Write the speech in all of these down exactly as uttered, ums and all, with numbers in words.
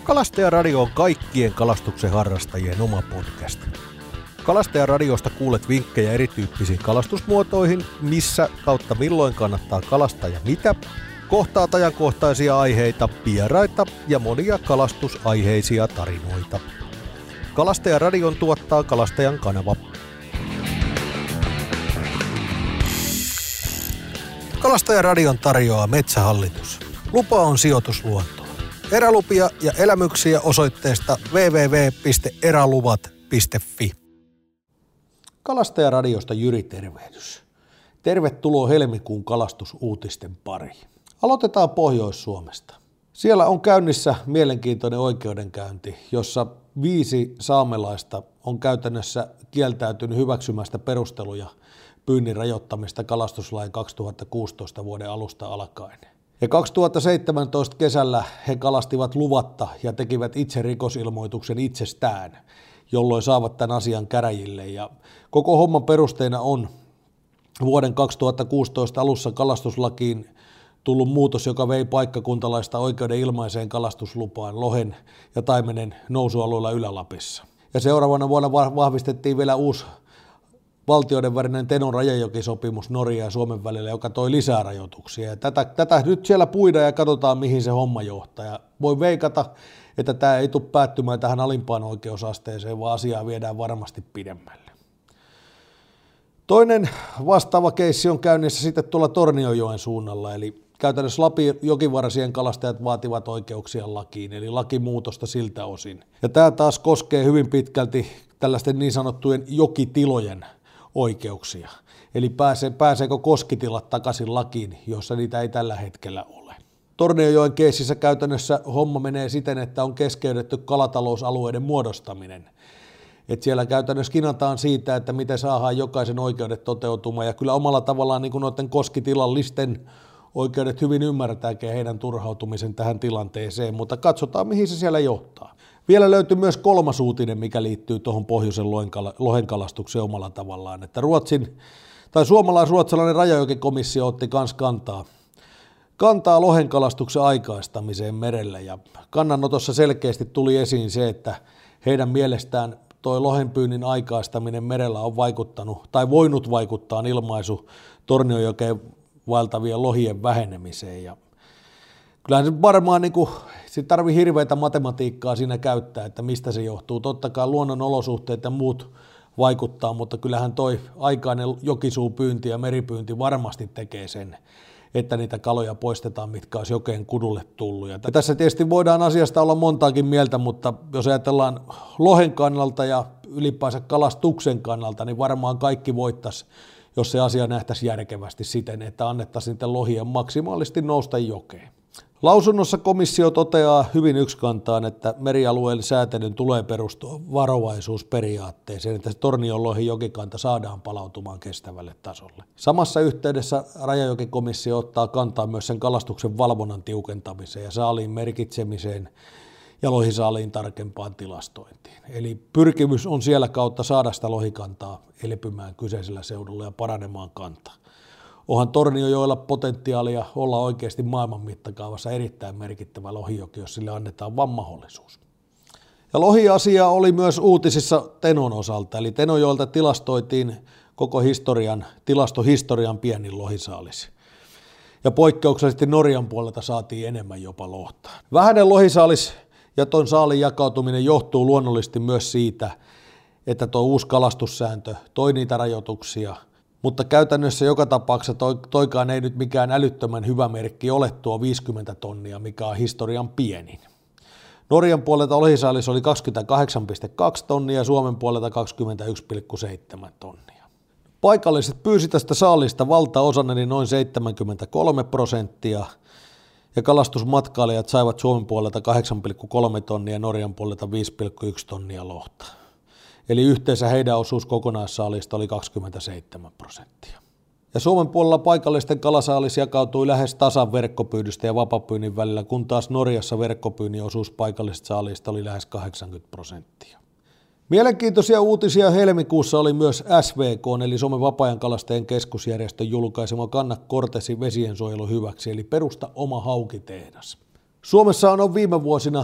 Kalastajaradio on kaikkien kalastuksen harrastajien oma podcast. Kalastajaradiosta kuulet vinkkejä erityyppisiin kalastusmuotoihin, missä kautta milloin kannattaa kalastaa ja mitä, kohtaat ajankohtaisia aiheita, vieraita ja monia kalastusaiheisia tarinoita. Kalastajaradion tuottaa Kalastajan kanava. Kalastajaradion tarjoaa Metsähallitus. Lupa on sijoitus luontoon. Erälupia ja elämyksiä osoitteesta double-u double-u double-u piste eräluvat piste fi. Kalastajaradiosta Jyri tervehdys. Tervetuloa helmikuun kalastusuutisten pariin. Aloitetaan Pohjois-Suomesta. Siellä on käynnissä mielenkiintoinen oikeudenkäynti, jossa viisi saamelaista on käytännössä kieltäytynyt hyväksymästä perusteluja pyynnin rajoittamista kalastuslain kaksituhattakuusitoista vuoden alusta alkaen. Ja kaksituhattaseitsemäntoista kesällä he kalastivat luvatta ja tekivät itse rikosilmoituksen itsestään, jolloin saavat tämän asian käräjille. Ja koko homman perusteena on vuoden kaksituhattakuusitoista alussa kalastuslakiin tullut muutos, joka vei paikkakuntalaista oikeuden ilmaiseen kalastuslupaan lohen ja taimenen nousualueella Ylä-Lapissa. Ja seuraavana vuonna vahvistettiin vielä uusi valtioiden välinen Tenon rajajokisopimus Norjan ja Suomen välillä, joka toi lisää rajoituksia. Ja tätä, tätä nyt siellä puidaan ja katsotaan, mihin se homma johtaa. Ja voi veikata, että tämä ei tule päättymään tähän alimpaan oikeusasteeseen, vaan asiaa viedään varmasti pidemmälle. Toinen vastaava keissi on käynnissä sitten tuolla Tornionjoen suunnalla, eli käytännössä Lapin jokivarsien kalastajat vaativat oikeuksia lakiin, eli lakimuutosta siltä osin. Ja tämä taas koskee hyvin pitkälti tällaisten niin sanottujen jokitilojen oikeuksia. Eli pääsee, pääseekö koskitilat takaisin lakiin, jossa niitä ei tällä hetkellä ole. Tornionjoen keississä käytännössä homma menee siten, että on keskeytetty kalatalousalueiden muodostaminen. Et siellä käytännössä kinataan siitä, että miten saadaan jokaisen oikeudet toteutumaan. Ja kyllä omalla tavallaan niin kuin noiden koskitilallisten oikeudet hyvin ymmärtääkin heidän turhautumisen tähän tilanteeseen, mutta katsotaan mihin se siellä johtaa. Vielä löytyy myös kolmas uutinen, mikä liittyy tuohon pohjoisen lohenkalastukseen omalla tavallaan, että Ruotsin tai suomalais-ruotsalainen rajajokikomissio otti myös kantaa, kantaa lohenkalastuksen aikaistamiseen merellä ja kannanotossa selkeästi tuli esiin se, että heidän mielestään tuo lohenpyynnin aikaistaminen merellä on vaikuttanut tai voinut vaikuttaa ilmaisu Tornionjokeen vaeltavien lohien vähenemiseen ja kyllähän se varmaan niin kuin, sit tarvii hirveätä matematiikkaa siinä käyttää, että mistä se johtuu. Totta kai luonnon olosuhteet ja muut vaikuttaa, mutta kyllähän toi aikainen jokisuupyynti ja meripyynti varmasti tekee sen, että niitä kaloja poistetaan, mitkä olisi jokeen kudulle tullut. Ja tässä tietysti voidaan asiasta olla montaakin mieltä, mutta jos ajatellaan lohen kannalta ja ylipäänsä kalastuksen kannalta, niin varmaan kaikki voittaisi, jos se asia nähtäisi järkevästi siten, että annettaisiin niiden lohien maksimaalisesti nousta jokeen. Lausunnossa komissio toteaa hyvin yksikantaan, että merialueen säätelyn tulee perustua varovaisuusperiaatteeseen, että se Tornionlohen jokikanta saadaan palautumaan kestävälle tasolle. Samassa yhteydessä rajajokikomissio ottaa kantaa myös sen kalastuksen valvonnan tiukentamiseen ja saaliin merkitsemiseen ja lohisaaliin tarkempaan tilastointiin. Eli pyrkimys on siellä kautta saada sitä lohikantaa elpymään kyseisellä seudulla ja paranemaan kantaa. Onhan Tornionjoella potentiaalia olla oikeasti maailman mittakaavassa erittäin merkittävä lohijoki, jos sille annetaan vaan mahdollisuus. Ja lohiasia oli myös uutisissa Tenon osalta, eli Tenonjoelta tilastoitiin koko historian, tilastohistorian pienin lohisaalis. Ja poikkeuksellisesti Norjan puolelta saatiin enemmän jopa lohta. Vähäinen lohisaalis ja tuon saalin jakautuminen johtuu luonnollisesti myös siitä, että tuo uusi kalastussääntö toi niitä rajoituksia, mutta käytännössä joka tapauksessa toikaan ei nyt mikään älyttömän hyvä merkki ole tuo viisikymmentä tonnia, mikä on historian pienin. Norjan puolelta lohisaalis oli kaksikymmentäkahdeksan pilkku kaksi tonnia ja Suomen puolelta kaksikymmentäyksi pilkku seitsemän tonnia. Paikalliset pyysi tästä saalista valtaosan eli noin seitsemänkymmentäkolme prosenttia ja kalastusmatkailijat saivat Suomen puolelta kahdeksan pilkku kolme tonnia ja Norjan puolelta viisi pilkku yksi tonnia lohta. Eli yhteensä heidän osuus kokonaissaalista oli kaksikymmentäseitsemän prosenttia. Ja Suomen puolella paikallisten kalasaalis jakautui lähes tasan verkkopyydystä ja vapapyynnin välillä, kun taas Norjassa verkkopyynnin osuus paikallisesta saalista oli lähes kahdeksankymmentä prosenttia. Mielenkiintoisia uutisia helmikuussa oli myös S V K, eli Suomen vapaa-ajankalastajien keskusjärjestön julkaisema Kanna Cortesi vesiensuojelun hyväksi, eli perusta oma haukitehdas. Suomessa on viime vuosina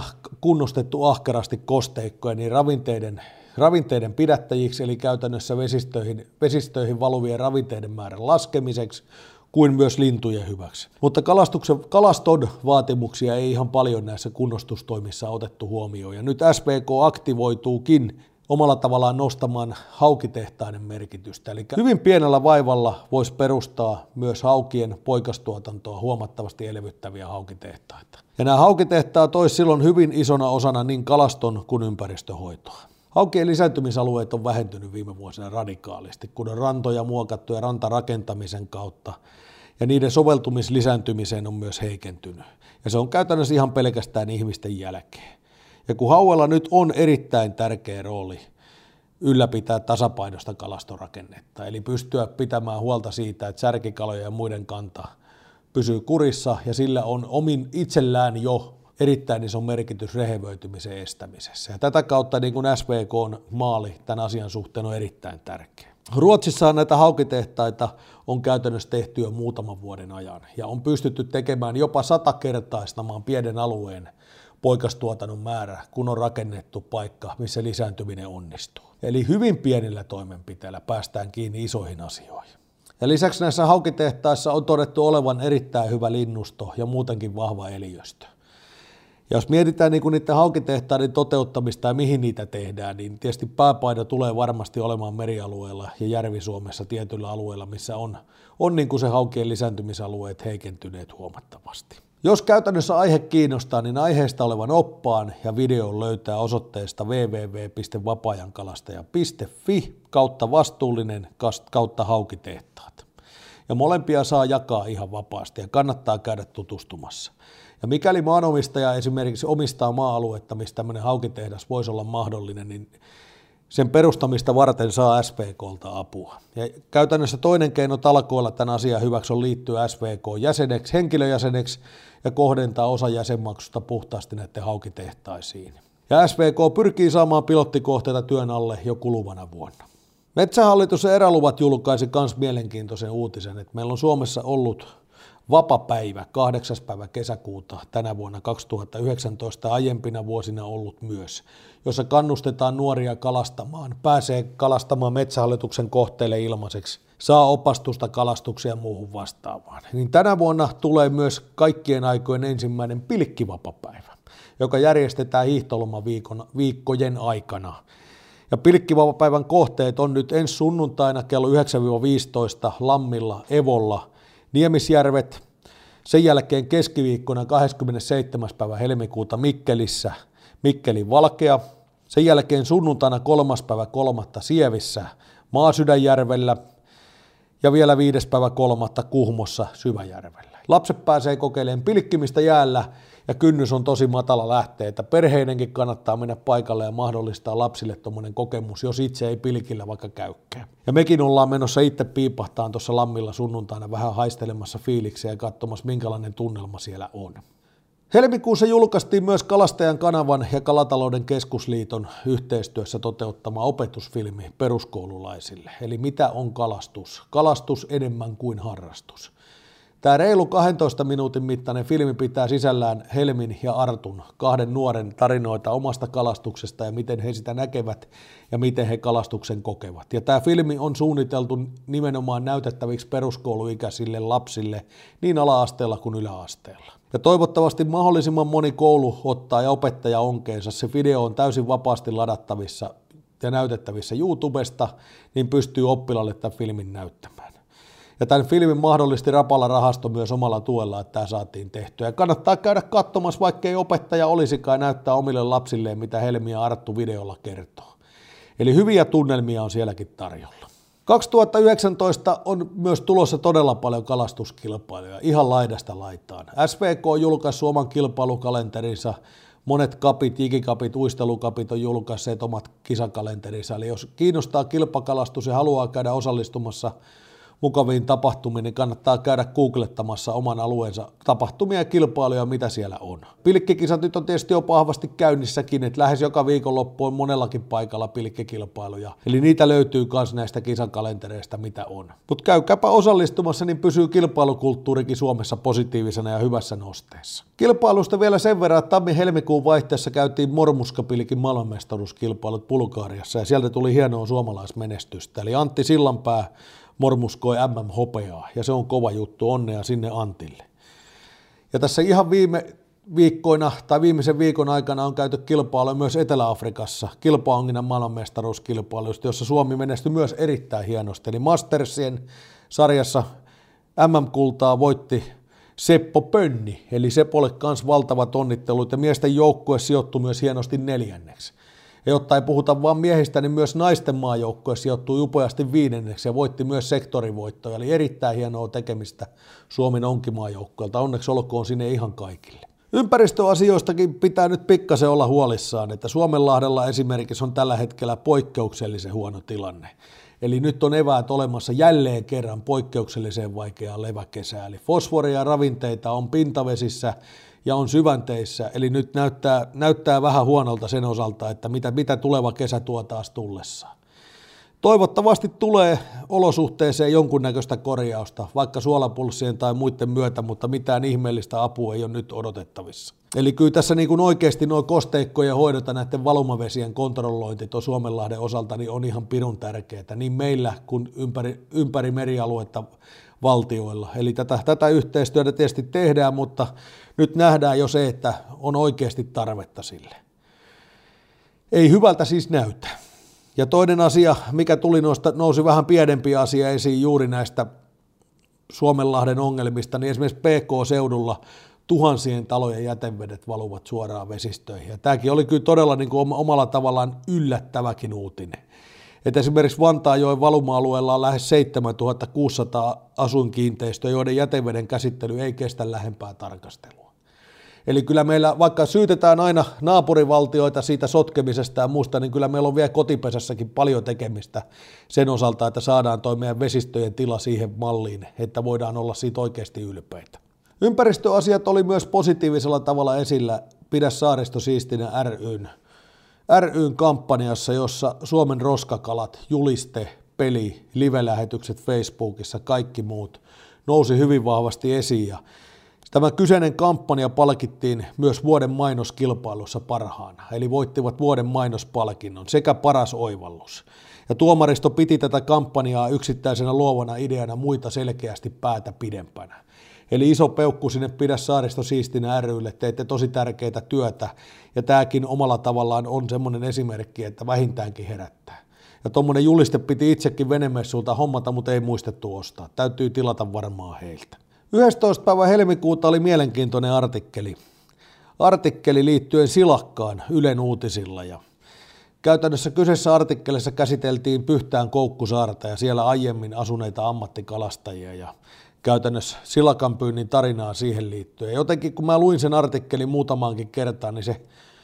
kunnostettu ahkerasti kosteikkoja niin ravinteiden, ravinteiden pidättäjiksi, eli käytännössä vesistöihin, vesistöihin valuvien ravinteiden määrän laskemiseksi, kuin myös lintujen hyväksi. Mutta kalastuksen, kalaston vaatimuksia ei ihan paljon näissä kunnostustoimissa otettu huomioon, ja nyt S V K aktivoituukin omalla tavallaan nostamaan haukitehtaiden merkitystä. Eli hyvin pienellä vaivalla voisi perustaa myös haukien poikastuotantoa huomattavasti elvyttäviä haukitehtaita. Ja nämä haukitehtaat olisi silloin hyvin isona osana niin kalaston kuin ympäristöhoitoa. Haukien lisääntymisalueet on vähentynyt viime vuosina radikaalisti, kun on rantoja muokattu ja rantarakentamisen kautta, ja niiden soveltumislisääntymiseen on myös heikentynyt. Ja se on käytännössä ihan pelkästään ihmisten jälkeen. Ja kun hauella nyt on erittäin tärkeä rooli ylläpitää tasapainoista kalastorakennetta, eli pystyä pitämään huolta siitä, että särkikalojen ja muiden kanta pysyy kurissa, ja sillä on omin itsellään jo erittäin iso merkitys rehevöitymisen estämisessä. Ja tätä kautta niin kuin S V K:n maali tämän asian suhteen on erittäin tärkeä. Ruotsissa näitä haukitehtaita on käytännössä tehty jo muutaman vuoden ajan, ja on pystytty tekemään jopa satakertaistamaan pienen alueen poikastuotannon määrä, kun on rakennettu paikka, missä lisääntyminen onnistuu. Eli hyvin pienillä toimenpiteillä päästään kiinni isoihin asioihin. Ja lisäksi näissä haukitehtaissa on todettu olevan erittäin hyvä linnusto ja muutenkin vahva eliöstö. Ja jos mietitään niin kuin niiden haukitehtaiden toteuttamista ja mihin niitä tehdään, niin tietysti pääpaino tulee varmasti olemaan merialueella ja Järvi-Suomessa tietyillä alueilla, missä on, on niin kuin se haukien lisääntymisalueet heikentyneet huomattavasti. Jos käytännössä aihe kiinnostaa, niin aiheesta olevan oppaan ja videon löytää osoitteesta double-u double-u double-u piste vapaa-ajankalastaja piste fi kautta vastuullinen kautta haukitehtaat. Ja molempia saa jakaa ihan vapaasti ja kannattaa käydä tutustumassa. Ja mikäli maanomistaja esimerkiksi omistaa maa-aluetta, missä tämmöinen haukitehdas voisi olla mahdollinen, niin sen perustamista varten saa S V K:lta apua. Ja käytännössä toinen keino talkoilla tämän asian hyväksi on liittyä S V K-jäseneksi, henkilöjäseneksi ja kohdentaa osa jäsenmaksusta puhtaasti näiden haukitehtaisiin. Ja S V K pyrkii saamaan pilottikohteita työn alle jo kuluvana vuonna. Metsähallitus ja eräluvat julkaisi myös mielenkiintoisen uutisen, että meillä on Suomessa ollut vapapäivä kahdeksas päivä kesäkuuta tänä vuonna kaksituhattayhdeksäntoista aiempina vuosina ollut myös, jossa kannustetaan nuoria kalastamaan, pääsee kalastamaan Metsähallituksen kohteelle ilmaiseksi, saa opastusta kalastukseen ja muuhun vastaavaan. Niin tänä vuonna tulee myös kaikkien aikojen ensimmäinen pilkkivapapäivä, joka järjestetään hiihtolomaviikkojen aikana. Ja pilkkivapapäivän kohteet on nyt ensi sunnuntaina kello yhdeksän viisitoista Lammilla, Evolla, Niemisjärvet, sen jälkeen keskiviikkona kahdeskymmenesseitsemäs päivä helmikuuta Mikkelissä, Mikkelin Valkea, sen jälkeen sunnuntaina kolmas päivä kolmatta Sievissä, Maasydänjärvellä ja vielä viides päivä kolmatta Kuhmossa, Syväjärvellä. Lapset pääsee kokeilemaan pilkkimistä jäällä ja kynnys on tosi matala lähteä, että perheinenkin kannattaa mennä paikalle ja mahdollistaa lapsille tuommoinen kokemus, jos itse ei pilkillä vaikka käykään. Ja mekin ollaan menossa itse piipahtaan tuossa Lammilla sunnuntaina vähän haistelemassa fiiliksiä ja katsomassa, minkälainen tunnelma siellä on. Helmikuussa julkaistiin myös Kalastajan kanavan ja Kalatalouden keskusliiton yhteistyössä toteuttama opetusfilmi peruskoululaisille. Eli mitä on kalastus? Kalastus enemmän kuin harrastus. Tämä reilu kahdentoista minuutin mittainen filmi pitää sisällään Helmin ja Artun, kahden nuoren tarinoita omasta kalastuksesta ja miten he sitä näkevät ja miten he kalastuksen kokevat. Ja tämä filmi on suunniteltu nimenomaan näytettäviksi peruskouluikäisille lapsille niin ala-asteella kuin yläasteella. Ja toivottavasti mahdollisimman moni koulu ottaa ja opettaja onkeensa. Se video on täysin vapaasti ladattavissa ja näytettävissä YouTubesta, niin pystyy oppilaalle tämän filmin näyttämään. Ja tämän filmin mahdollisti Rapala rahasto myös omalla tuella, että tämä saatiin tehtyä. Ja kannattaa käydä katsomassa, vaikka ei opettaja olisikaan, näyttää omille lapsilleen, mitä Helmi ja Arttu videolla kertoo. Eli hyviä tunnelmia on sielläkin tarjolla. kaksituhattayhdeksäntoista on myös tulossa todella paljon kalastuskilpailuja, ihan laidasta laitaan. S V K on julkaissut oman kilpailukalenterinsa, monet kapit, jikikapit, uistelukapit on julkaisseet omat kisakalenterinsa. Eli jos kiinnostaa kilpakalastus ja haluaa käydä osallistumassa mukaviin tapahtumiin, niin kannattaa käydä googlettamassa oman alueensa tapahtumia ja kilpailuja, mitä siellä on. Pilkkikisat nyt on tietysti jo vahvasti käynnissäkin, että lähes joka viikonloppu on monellakin paikalla pilkkikilpailuja. Eli niitä löytyy myös näistä kisakalentereista, mitä on. Mutta käykääpä osallistumassa, niin pysyy kilpailukulttuurikin Suomessa positiivisena ja hyvässä nosteessa. Kilpailusta vielä sen verran, että tammi-helmikuun vaihteessa käytiin Mormuskapilkin maailmanmestaruuskilpailut Bulgariassa ja sieltä tuli hienoa suomalaismenestystä. Eli Antti Sillanpää mormuskoi M M-hopeaa ja se on kova juttu, onnea sinne Antille. Ja tässä ihan viime viikkoina tai viimeisen viikon aikana on käyty kilpailuja myös Etelä-Afrikassa, kilpaonginnan maailmanmestaruuskilpailuista, jossa Suomi menestyi myös erittäin hienosti. Eli Mastersien sarjassa M M-kultaa voitti Seppo Pönni, eli Sepolle kans valtavat onnittelut ja miesten joukkue sijoittui myös hienosti neljänneksi. Ja jotta ei puhuta vain miehistä, niin myös naisten maajoukkue sijoittui upeasti viidenneksi ja voitti myös sektorivoittoja, eli erittäin hienoa tekemistä Suomen onkimaajoukkueelta. Onneksi olkoon sinne ihan kaikille. Ympäristöasioistakin pitää nyt pikkasen olla huolissaan, että Suomenlahdella esimerkiksi on tällä hetkellä poikkeuksellisen huono tilanne. Eli nyt on eväät olemassa jälleen kerran poikkeuksellisen vaikeaa leväkesää. Eli fosforia ja ravinteita on pintavesissä ja on syvänteissä, eli nyt näyttää, näyttää vähän huonolta sen osalta, että mitä, mitä tuleva kesä tuo taas tullessaan. Toivottavasti tulee olosuhteeseen jonkunnäköistä korjausta, vaikka suolapulssien tai muiden myötä, mutta mitään ihmeellistä apua ei ole nyt odotettavissa. Eli kyllä tässä niin kuin oikeasti nuo kosteikkojen hoidot ja näiden valumavesien kontrollointi tuon Suomenlahden osalta niin on ihan pirun tärkeää, niin meillä kuin ympäri, ympäri merialuetta valtioilla. Eli tätä, tätä yhteistyötä tietysti tehdään, mutta nyt nähdään jo se, että on oikeasti tarvetta sille. Ei hyvältä siis näytä. Ja toinen asia, mikä tuli noista, nousi vähän pienempi asia esiin juuri näistä Suomenlahden ongelmista, niin esimerkiksi P K-seudulla tuhansien talojen jätevedet valuvat suoraan vesistöihin. Ja tämäkin oli kyllä todella niin kuin omalla tavallaan yllättäväkin uutinen. Että esimerkiksi Vantaanjoen valuma-alueella on lähes seitsemäntuhatta kuusisataa asuinkiinteistöä, joiden jäteveden käsittely ei kestä lähempää tarkastelua. Eli kyllä meillä, vaikka syytetään aina naapurivaltioita siitä sotkemisesta ja muusta, niin kyllä meillä on vielä kotipesässäkin paljon tekemistä sen osalta, että saadaan toi meidän vesistöjen tila siihen malliin, että voidaan olla siitä oikeasti ylpeitä. Ympäristöasiat oli myös positiivisella tavalla esillä Pidä saaristo siistinä ry:n. ry:n kampanjassa, jossa Suomen roskakalat, juliste, peli, live-lähetykset Facebookissa, kaikki muut nousi hyvin vahvasti esiin. Ja tämä kyseinen kampanja palkittiin myös vuoden mainoskilpailussa parhaana, eli voittivat vuoden mainospalkinnon sekä paras oivallus. Ja tuomaristo piti tätä kampanjaa yksittäisenä luovana ideana muita selkeästi päätä pidempänä. Eli iso peukku sinne Pidä saaristo siistinä ry:lle, teitte tosi tärkeää työtä, ja tämäkin omalla tavallaan on semmoinen esimerkki, että vähintäänkin herättää. Ja tuommoinen juliste piti itsekin venemessulta hommata, mutta ei muistettu ostaa. Täytyy tilata varmaan heiltä. yhdestoista päivä helmikuuta oli mielenkiintoinen artikkeli. Artikkeli liittyen silakkaan Ylen uutisilla. Ja käytännössä kyseisessä artikkelissa käsiteltiin Pyhtään Koukkusaarta ja siellä aiemmin asuneita ammattikalastajia ja käytännössä silakanpyynnin tarinaa siihen liittyen. Ja jotenkin kun mä luin sen artikkelin muutamaankin kertaan, niin se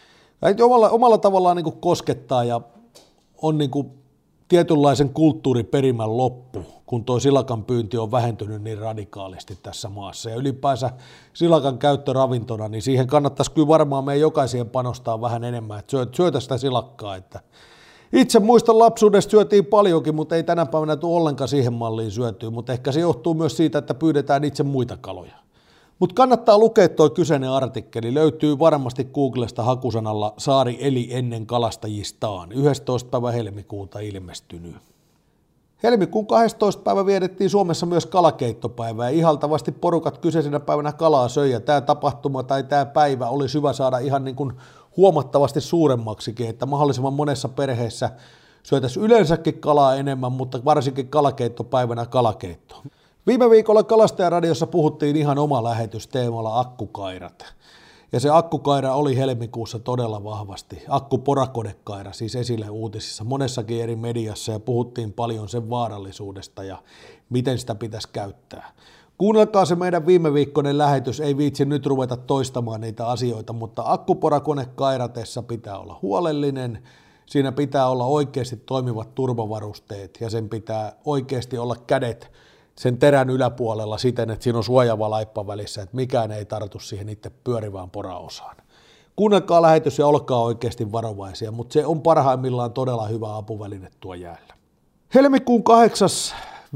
omalla, omalla tavallaan niin kuin koskettaa ja on niin kuin tietynlaisen kulttuuriperimän loppu, kun tuo silakan pyynti on vähentynyt niin radikaalisti tässä maassa. Ja ylipäänsä silakan käyttö ravintona, niin siihen kannattaisi kyllä varmaan meidän jokaisen panostaa vähän enemmän, että syötä sitä silakkaa. Että itse muistan lapsuudesta syötiin paljonkin, mutta ei tänä päivänä tule ollenkaan siihen malliin syötyä, mutta ehkä se johtuu myös siitä, että pyydetään itse muita kaloja. Mutta kannattaa lukea tuo kyseinen artikkeli, löytyy varmasti Googlesta hakusanalla Saari eli ennen kalastajistaan, yhdestoista päivä helmikuuta ilmestynyt. Helmikuun kahdestoista päivä vietettiin Suomessa myös kalakeittopäivää ja ihaltavasti porukat kyseisenä päivänä kalaa söi ja tämä tapahtuma tai tämä päivä oli hyvä saada ihan niin kuin huomattavasti suuremmaksikin, että mahdollisimman monessa perheessä syötäisiin yleensäkin kalaa enemmän, mutta varsinkin kalakeittopäivänä kalakeitto. Viime viikolla Kalastajaradiossa puhuttiin ihan oma lähetys teemalla akkukairat. Ja se akkukaira oli helmikuussa todella vahvasti. Akkuporakodekaira siis esille uutisissa monessakin eri mediassa ja puhuttiin paljon sen vaarallisuudesta ja miten sitä pitäisi käyttää. Kuunnelkaa se meidän viime viikkoinen lähetys, ei viitsi nyt ruveta toistamaan niitä asioita, mutta akkuporakone kairatessa pitää olla huolellinen, siinä pitää olla oikeasti toimivat turvavarusteet ja sen pitää oikeasti olla kädet sen terän yläpuolella siten, että siinä on suojaava laippa välissä, että mikään ei tartu siihen itse pyörivään poraosaan. Kuunnelkaa lähetys ja olkaa oikeasti varovaisia, mutta se on parhaimmillaan todella hyvä apuväline tuo jäällä. Helmikuun kahdeksas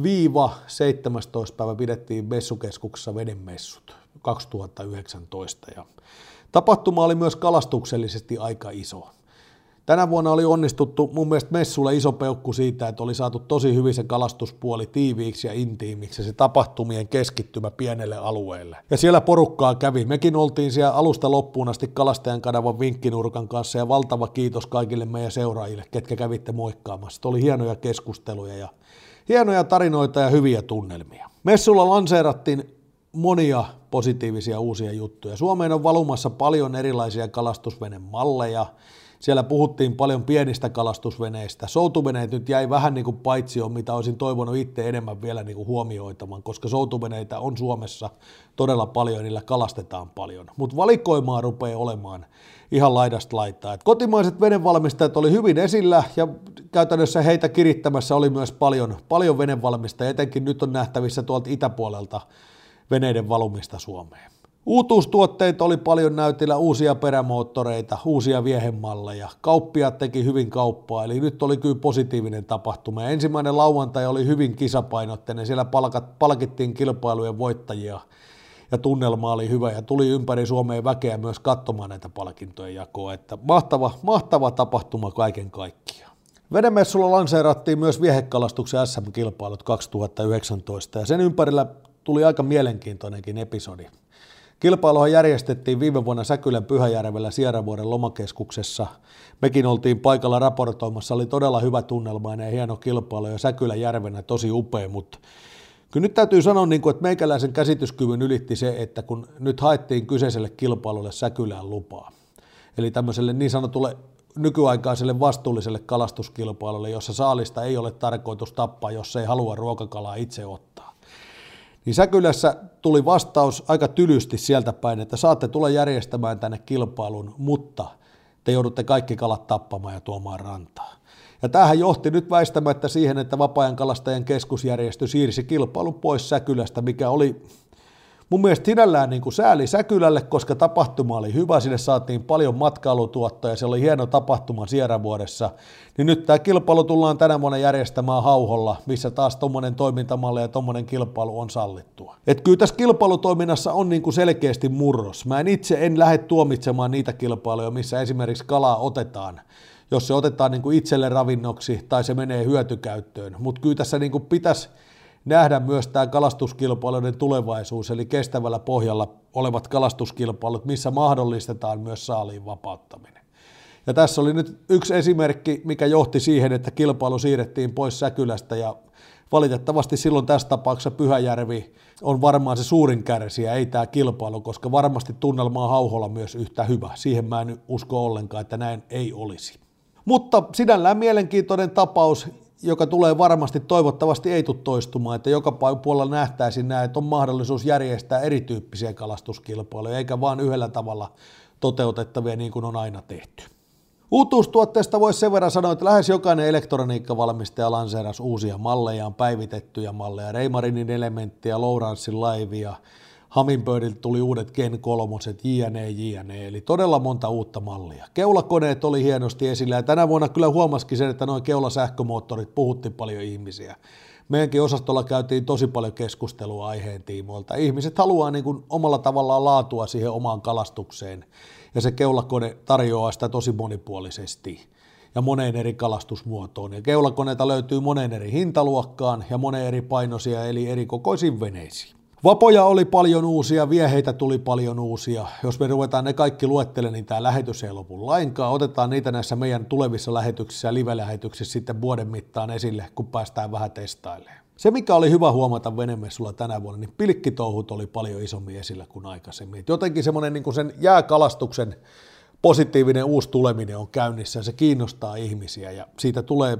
seitsemästoista päivä pidettiin messukeskuksessa vedemessut kaksituhattayhdeksäntoista ja tapahtuma oli myös kalastuksellisesti aika iso. Tänä vuonna oli onnistuttu mun mielestä messulle iso peukku siitä, että oli saatu tosi hyvin se kalastuspuoli tiiviiksi ja intiimiksi ja se tapahtumien keskittymä pienelle alueelle. Ja siellä porukkaa kävi. Mekin oltiin siellä alusta loppuun asti Kalastajan kanavan vinkkinurkan kanssa ja valtava kiitos kaikille meidän seuraajille, ketkä kävitte moikkaamassa. Oli hienoja keskusteluja ja hienoja tarinoita ja hyviä tunnelmia. Messulla lanseerattiin monia positiivisia uusia juttuja. Suomeen on valumassa paljon erilaisia kalastusvenemalleja. Siellä puhuttiin paljon pienistä kalastusveneistä. Soutuveneet nyt jäi vähän niin kuin paitsioon, mitä olisin toivonut itse enemmän vielä niin kuin huomioitamaan, koska soutuveneitä on Suomessa todella paljon ja niillä kalastetaan paljon. Mutta valikoimaa rupeaa olemaan ihan laidasta laitaa. Et kotimaiset venevalmistajat oli hyvin esillä ja käytännössä heitä kirittämässä oli myös paljon, paljon venevalmistajia. Etenkin nyt on nähtävissä tuolta itäpuolelta veneiden valumista Suomeen. Uutuustuotteita oli paljon näytillä, uusia perämoottoreita, uusia viehemalleja. Kauppiaat teki hyvin kauppaa, eli nyt oli kyllä positiivinen tapahtuma. Ensimmäinen lauantai oli hyvin kisapainotteinen, siellä palkat, palkittiin kilpailujen voittajia ja tunnelma oli hyvä ja tuli ympäri Suomea väkeä myös katsomaan näitä palkintojen jakoa. Että mahtava, mahtava tapahtuma kaiken kaikkiaan. Vedemessulla lanseerattiin myös viehekalastuksen S M-kilpailut kaksituhattayhdeksäntoista ja sen ympärillä tuli aika mielenkiintoinenkin episodi. Kilpailuhan järjestettiin viime vuonna Säkylän Pyhäjärvellä Sierravuoren lomakeskuksessa. Mekin oltiin paikalla raportoimassa, oli todella hyvä tunnelmainen ja hieno kilpailu ja Säkylän järvenä tosi upea, mutta kyllä nyt täytyy sanoa, että meikäläisen käsityskyvyn ylitti se, että kun nyt haettiin kyseiselle kilpailulle Säkylään lupaa, eli tämmöiselle niin sanotulle nykyaikaiselle vastuulliselle kalastuskilpailulle, jossa saalista ei ole tarkoitus tappaa, jos ei halua ruokakalaa itse ottaa. Niin Säkylässä tuli vastaus aika tylysti sieltä päin, että saatte tulla järjestämään tänne kilpailun, mutta te joudutte kaikki kalat tappamaan ja tuomaan rantaan. Ja tämähän johti nyt väistämättä siihen, että Vapaa-ajankalastajien keskusjärjestö siirsi kilpailun pois Säkylästä, mikä oli mun mielestä sinällään niin kuin sääli Säkylälle, koska tapahtuma oli hyvä, sinne saatiin paljon matkailutuottoja, se oli hieno tapahtuma Sierravuodessa, niin nyt tämä kilpailu tullaan tänä vuonna järjestämään Hauholla, missä taas tuommoinen toimintamalli ja tuommoinen kilpailu on sallittua. Et kyllä tässä kilpailutoiminnassa on niin kuin selkeästi murros. Mä en itse en lähde tuomitsemaan niitä kilpailuja, missä esimerkiksi kalaa otetaan, jos se otetaan niin kuin itselle ravinnoksi tai se menee hyötykäyttöön, mutta kyllä tässä niin kuin pitäisi nähdä myös tämä kalastuskilpailuiden tulevaisuus, eli kestävällä pohjalla olevat kalastuskilpailut, missä mahdollistetaan myös saaliin vapauttaminen. Ja tässä oli nyt yksi esimerkki, mikä johti siihen, että kilpailu siirrettiin pois Säkylästä, ja valitettavasti silloin tässä tapauksessa Pyhäjärvi on varmaan se suurin kärsijä, ei tämä kilpailu, koska varmasti tunnelma on Hauholla myös yhtä hyvä. Siihen mä en usko ollenkaan, että näin ei olisi. Mutta sinällään mielenkiintoinen tapaus, joka tulee varmasti, toivottavasti ei tule toistumaan, että joka puolella nähtäisiin näin, että on mahdollisuus järjestää erityyppisiä kalastuskilpailuja, eikä vaan yhdellä tavalla toteutettavia niin kuin on aina tehty. Uutuustuotteesta voisi sen verran sanoa, että lähes jokainen elektroniikkavalmistaja lanseerasi uusia malleja, on päivitettyjä malleja, Reimarinin elementtiä, Lowrancen laivia, Hummingbirdilta tuli uudet Gen kolmoset, jne, jne, eli todella monta uutta mallia. Keulakoneet oli hienosti esillä ja tänä vuonna kyllä huomasikin sen, että noin keulasähkömoottorit puhutti paljon ihmisiä. Meidänkin osastolla käytiin tosi paljon keskustelua aiheen tiimoilta. Ihmiset haluaa niin kuin omalla tavallaan laatua siihen omaan kalastukseen ja se keulakone tarjoaa sitä tosi monipuolisesti ja moneen eri kalastusmuotoon. Ja keulakoneita löytyy moneen eri hintaluokkaan ja moneen eri painoisia eli eri kokoisiin veneisiin. Vapoja oli paljon uusia, vieheitä tuli paljon uusia. Jos me ruvetaan ne kaikki luettelemaan, niin tämä lähetys ei lopu lainkaan. Otetaan niitä näissä meidän tulevissa lähetyksissä ja live-lähetyksissä sitten vuoden mittaan esille, kun päästään vähän testailemaan. Se, mikä oli hyvä huomata venemessulla tänä vuonna, niin pilkkitouhut oli paljon isommin esillä kuin aikaisemmin. Et jotenkin semmoinen niin kuin sen jääkalastuksen positiivinen uusi tuleminen on käynnissä ja se kiinnostaa ihmisiä ja siitä tulee...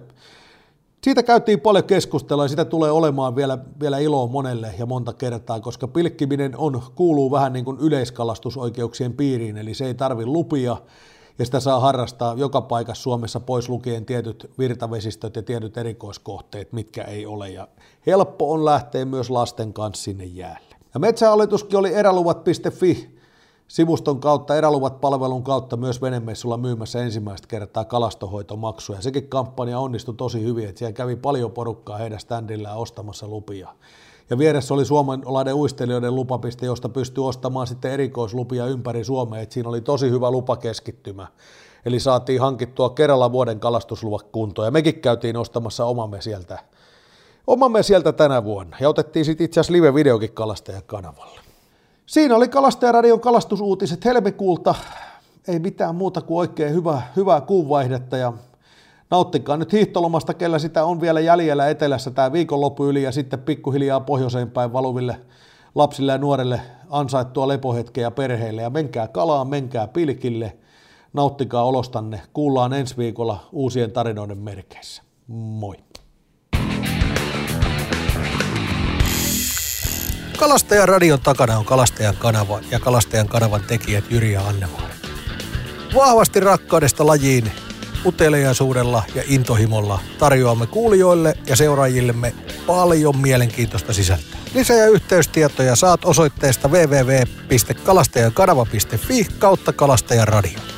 Siitä käytiin paljon keskustelua ja sitä tulee olemaan vielä, vielä iloa monelle ja monta kertaa, koska pilkkiminen on, kuuluu vähän niin kuin yleiskalastusoikeuksien piiriin, eli se ei tarvitse lupia ja sitä saa harrastaa joka paikassa Suomessa pois lukien tietyt virtavesistöt ja tietyt erikoiskohteet, mitkä ei ole, ja helppo on lähteä myös lasten kanssa sinne jäälle. Ja Metsähallituskin oli eräluvat piste fi sivuston kautta, eräluvat-palvelun kautta myös venemessulla myymässä ensimmäistä kertaa kalastonhoitomaksuja. Sekin kampanja onnistui tosi hyvin, että siellä kävi paljon porukkaa heidän standillään ostamassa lupia. Ja vieressä oli suomalainen uistelijoiden lupapiste, josta pystyi ostamaan sitten erikoislupia ympäri Suomea, että siinä oli tosi hyvä lupakeskittymä. Eli saatiin hankittua kerralla vuoden kalastusluvat kuntoon, ja mekin käytiin ostamassa omamme sieltä, omamme sieltä tänä vuonna, ja otettiin sitten itse asiassa live-videokin Kalastajan kanavalle. Siinä oli Kalastajaradion kalastusuutiset helmikuulta. Ei mitään muuta kuin oikein hyvä, hyvää kuunvaihdetta ja nauttikaa nyt hiihtolomasta, kellä sitä on vielä jäljellä etelässä tämä viikonloppu yli ja sitten pikkuhiljaa pohjoiseen päin valuville lapsille ja nuorille ansaittua lepohetkeä perheille ja menkää kalaan, menkää pilkille, nauttikaa olostanne. Kuullaan ensi viikolla uusien tarinoiden merkeissä. Moi! Kalastajan radion takana on Kalastajan kanava ja Kalastajan kanavan tekijät Jyri ja Anne-Maari. Vahvasti rakkaudesta lajiin, uteliaisuudella ja intohimolla tarjoamme kuulijoille ja seuraajillemme paljon mielenkiintoista sisältöä. Lisä- ja yhteystietoja saat osoitteesta double-u double-u double-u piste kalastajankanava piste fi kautta Kalastajan radio.